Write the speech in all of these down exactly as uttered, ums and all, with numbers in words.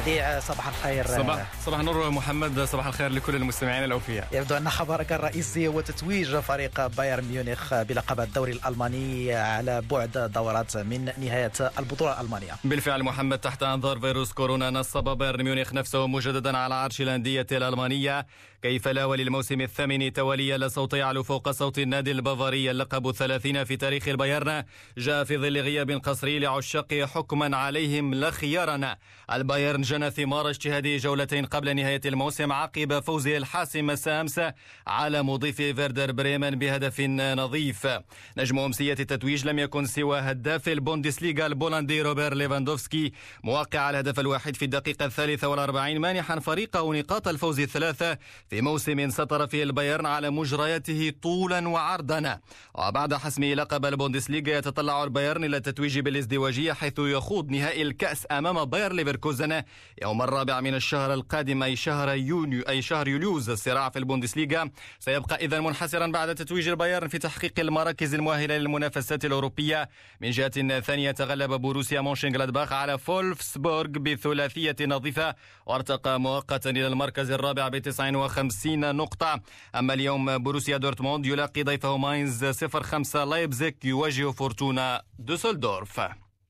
وديع صباح الخير. صباح صباح النور محمد، صباح الخير لكل المستمعين الأوفياء. يبدو أن خبرك الرئيسي هو تتويج فريق بايرن ميونخ بلقب الدوري الألماني على بعد دورات من نهاية البطولة الألمانية. بالفعل محمد، تحت أنظار فيروس كورونا نصب بايرن ميونخ نفسه مجددا على عرش الأندية الألمانية، كيف لا وللموسم الثامن تواليا لا صوت يعلو فوق صوت النادي البافاري. اللقب الثلاثين في تاريخ البايرن جاء في ظل غياب قصري لعشاقه حكما عليهم لا خيارنا. البايرن جنى ثمار اجتهاده جولتين قبل نهاية الموسم عقب فوزه الحاسم مساء أمس على مضيف فيردر بريمن بهدف نظيف. نجم أمسية التتويج لم يكن سوى هداف البوندسليغا البولندي روبر ليفاندوفسكي، موقع الهدف الواحد في الدقيقة الثالثة والأربعين، مانحا فريقه نقاط الفوز الثلاثة في موسم سطر فيه البايرن على مجرياته طولا وعرضا. وبعد حسم لقب البوندسليغا يتطلع البايرن إلى التتويج بالازدواجية، حيث يخوض نهائي الكأس أمام باير ليفركوزن يوم الرابع من الشهر القادم، أي شهر يونيو أي شهر يوليوز. الصراع في البوندسليغا سيبقى إذن منحسرا بعد تتويج البايرن في تحقيق المراكز المؤهلة للمنافسات الأوروبية. من جهة ثانية تغلب بوروسيا مونشنغلادباخ على فولفسبورغ بثلاثية نظيفة وارتقى مؤقتا إلى المركز الرابع بتسعة وخمسين نقطة. أما اليوم بوروسيا دورتموند يلاقي ضيفه ماينز صفر خمسة، لايبزيك يواجه فورتونا دوسلدورف.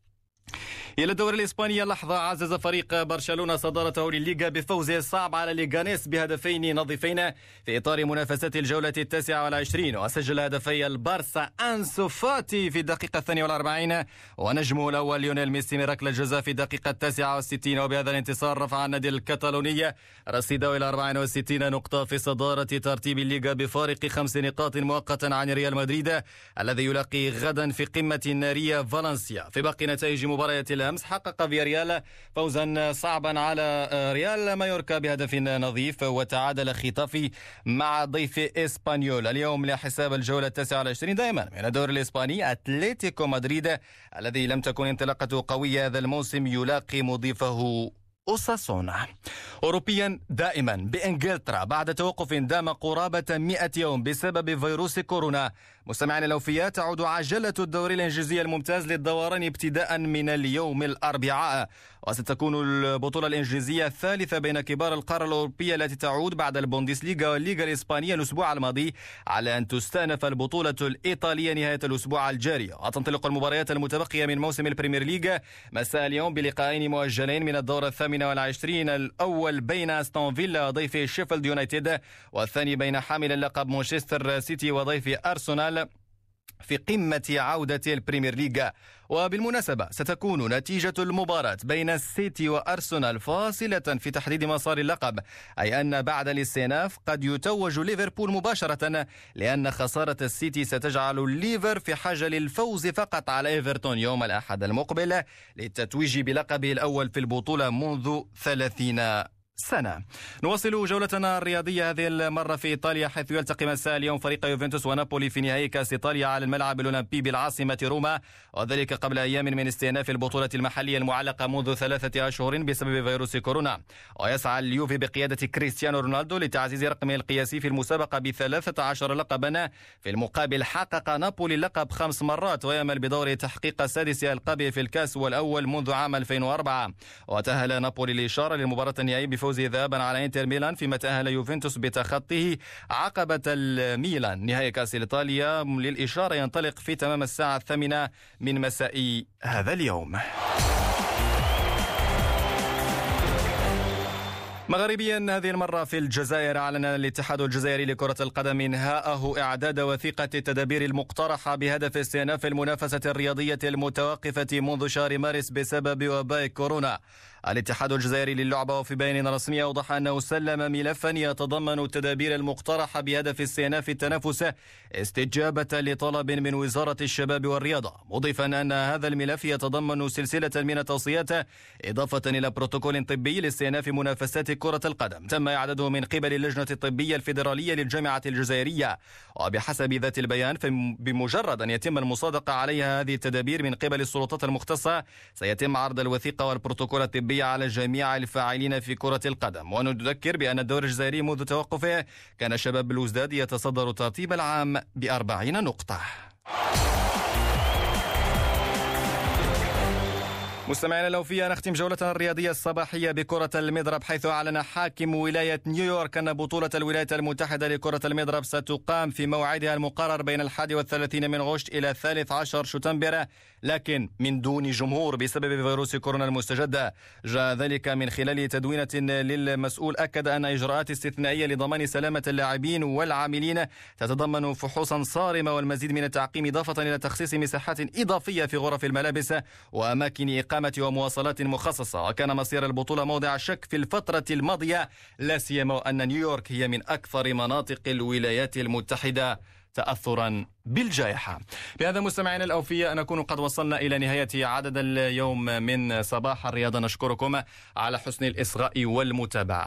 إلى الدوري الإسباني لحظة، عزز فريق برشلونة صدارته للليغا بفوزه الصعب على ليغانيس بهدفين نظيفين في إطار منافسات الجولة التاسعة والعشرين، وسجل هدفي البارسا أنسو فاتي في الدقيقة الثانية والأربعين ونجمه الأول ليونيل ميسي من ركلة الجزاء في الدقيقة التاسعة والستين. وبهذا الانتصار رفع النادي الكتالوني رصيده إلى أربعة وستين نقطة في صدارة ترتيب الليغا بفارق خمس نقاط مؤقتا عن ريال مدريد الذي يلاقي غدا في قمة النارية فالنسيا. في باقي نتائج مباريات أمس حقق فياريال فوزا صعبا على ريال مايوركا بهدف نظيف، وتعادل ختافي مع ضيف إسبانيول. اليوم لحساب الجولة التاسعة والعشرين دائما من الدوري الإسباني أتلتيكو مدريد الذي لم تكن انطلاقته قوية هذا الموسم يلاقي مضيفه أوساسونا. أوروبيا دائما بإنجلترا بعد توقف دام قرابة مئة يوم بسبب فيروس كورونا. مستمعين الأوفياء، تعود عجلة الدوري الإنجليزي الممتاز للدوران ابتداء من اليوم الأربعاء، وستكون البطولة الإنجليزية الثالثة بين كبار القارة الأوروبية التي تعود بعد البوندسليغا والليغا الإسبانية الأسبوع الماضي، على أن تستأنف البطولة الإيطالية نهاية الأسبوع الجاري. وتنطلق المباريات المتبقية من موسم البريمير ليغا مساء اليوم بلقاءين مؤجلين من الدورة الثامنة والعشرين، الأول بين أستون فيلا وضيف شيفيلد يونايتد، والثاني بين حامل اللقب مانشستر سيتي وضيف أرسنال في قمة عودة البريمير ليغا. وبالمناسبة ستكون نتيجة المباراة بين السيتي وأرسنال فاصلة في تحديد مسار اللقب، أي أن بعد الاستئناف قد يتوج ليفربول مباشرة، لأن خسارة السيتي ستجعل الليفر في حاجة للفوز فقط على إيفرتون يوم الأحد المقبل للتتويج بلقبه الأول في البطولة منذ ثلاثين سنة. نواصل جولتنا الرياضية هذه المرة في إيطاليا، حيث يلتقي مساء اليوم فريق يوفنتوس ونابولي في نهائي كأس إيطاليا على الملعب الأولمبي بالعاصمة روما، وذلك قبل أيام من استئناف البطولة المحلية المعلقة منذ ثلاثة أشهر بسبب فيروس كورونا. ويسعى اليوفي بقيادة كريستيانو رونالدو لتعزيز رقمه القياسي في المسابقة بثلاثة عشر لقبا. في المقابل حقق نابولي اللقب خمس مرات ويأمل بدوره تحقيق سادس ألقابه في الكأس والأول منذ عام ألفين وأربعة. وتأهل نابولي الإشارة للمباراة النهائية فوزه ذهابا على انتر ميلان، فيما تأهل يوفنتوس بتخطيه عقبة الميلان. نهائي كأس إيطاليا للإشارة ينطلق في تمام الساعة الثامنة من مساء هذا اليوم. مغربيا هذه المرة في الجزائر، أعلن الاتحاد الجزائري لكرة القدم إنهاءه إعداد وثيقة التدابير المقترحة بهدف استئناف المنافسة الرياضية المتوقفة منذ شهر مارس بسبب وباء كورونا. الاتحاد الجزائري للعبة وفي بيان رسمي أوضح أنه سلم ملفا يتضمن التدابير المقترحة بهدف استئناف التنافس استجابة لطلب من وزارة الشباب والرياضة، مضيفا أن هذا الملف يتضمن سلسلة من التوصيات إضافة إلى بروتوكول طبي لاستئناف منافسات كرة القدم تم إعداده من قبل اللجنة الطبية الفيدرالية للجامعة الجزائرية. وبحسب ذات البيان بمجرد أن يتم المصادقة عليها هذه التدابير من قبل السلطات المختصة سيتم عرض الوثيقة والبروتوكول الطبي على جميع الفاعلين في كرة القدم. ونذكر بأن الدوري الجزائري منذ توقفه كان شباب بلوزداد يتصدر ترتيب العام بأربعين نقطة. مستمعينا الأوفياء، نختم جولتنا الرياضية الصباحية بكرة المضرب، حيث أعلن حاكم ولاية نيويورك أن بطولة الولايات المتحدة لكرة المضرب ستقام في موعدها المقرر بين الحادي والثلاثين من غشت إلى الثالث عشر شتنبر، لكن من دون جمهور بسبب فيروس كورونا المستجد. جاء ذلك من خلال تدوينة للمسؤول أكد أن إجراءات استثنائية لضمان سلامة اللاعبين والعاملين تتضمن فحوصا صارمة والمزيد من التعقيم، إضافة إلى تخصيص مساحات إضافية في غرف الملابس وأماكن إقامة ومواصلات مخصصة. وكان مصير البطولة موضع شك في الفترة الماضية، لا سيما أن نيويورك هي من أكثر مناطق الولايات المتحدة تأثرا بالجائحة. بهذا مستمعينا الأوفياء نكون قد وصلنا إلى نهاية عدد اليوم من صباح الرياضة. نشكركم على حسن الإصغاء والمتابعة.